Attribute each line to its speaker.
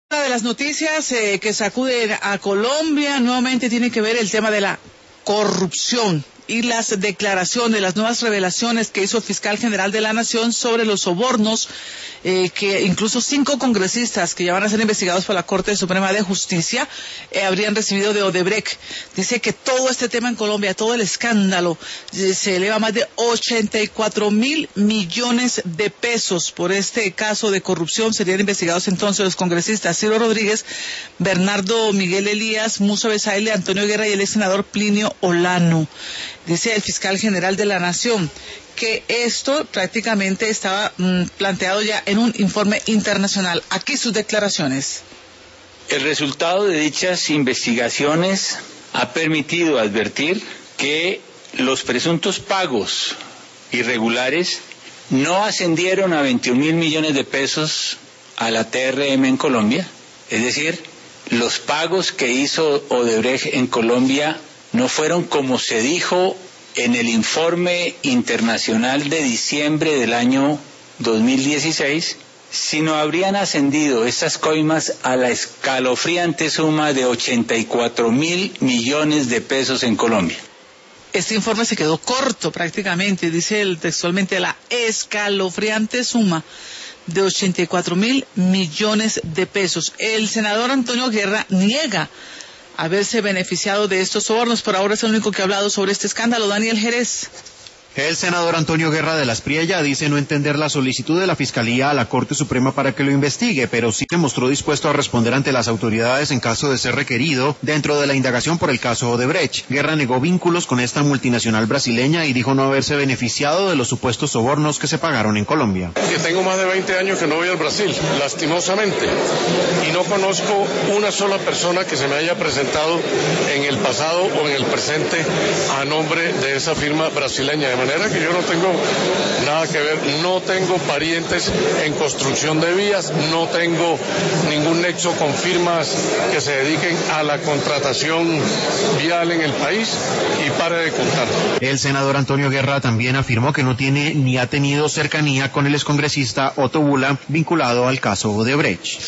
Speaker 1: Una de las noticias que sacuden a Colombia nuevamente tiene que ver el tema de la corrupción y las declaraciones, las nuevas revelaciones que hizo el fiscal general de la Nación sobre los sobornos que incluso 5 congresistas que ya van a ser investigados por la Corte Suprema de Justicia habrían recibido de Odebrecht. Dice que todo este tema en Colombia, todo el escándalo, se eleva a más de 84.000 millones de pesos por este caso de corrupción. Serían investigados entonces los congresistas Ciro Rodríguez, Bernardo Miguel Elías, Musa Besaile, Antonio Guerra y el ex senador Plinio Olano. Dice el fiscal general de la Nación que esto prácticamente estaba planteado ya en un informe internacional. Aquí sus declaraciones.
Speaker 2: El resultado de dichas investigaciones ha permitido advertir que los presuntos pagos irregulares no ascendieron a 21.000 millones de pesos a la TRM en Colombia. Es decir, los pagos que hizo Odebrecht en Colombia no fueron como se dijo en el informe internacional de diciembre del año 2016, sino habrían ascendido estas coimas a la escalofriante suma de 84.000 millones de pesos en Colombia.
Speaker 1: Este informe se quedó corto prácticamente, dice textualmente la escalofriante suma de 84.000 millones de pesos. El senador Antonio Guerra niega haberse beneficiado de estos sobornos. Por ahora es el único que ha hablado sobre este escándalo. Daniel Jerez.
Speaker 3: El senador Antonio Guerra de las Priella dice no entender la solicitud de la Fiscalía a la Corte Suprema para que lo investigue, pero sí se mostró dispuesto a responder ante las autoridades en caso de ser requerido dentro de la indagación por el caso Odebrecht. Guerra negó vínculos con esta multinacional brasileña y dijo no haberse beneficiado de los supuestos sobornos que se pagaron en Colombia.
Speaker 4: Que tengo más de 20 años que no voy al Brasil, lastimosamente, y no conozco una sola persona que se me haya presentado en el pasado o en el presente a nombre de esa firma brasileña. De manera que yo no tengo nada que ver, no tengo parientes en construcción de vías, no tengo ningún nexo con firmas que se dediquen a la contratación vial en el país y pare de contar.
Speaker 3: El senador Antonio Guerra también afirmó que no tiene ni ha tenido cercanía con el excongresista Otto Bula vinculado al caso Odebrecht.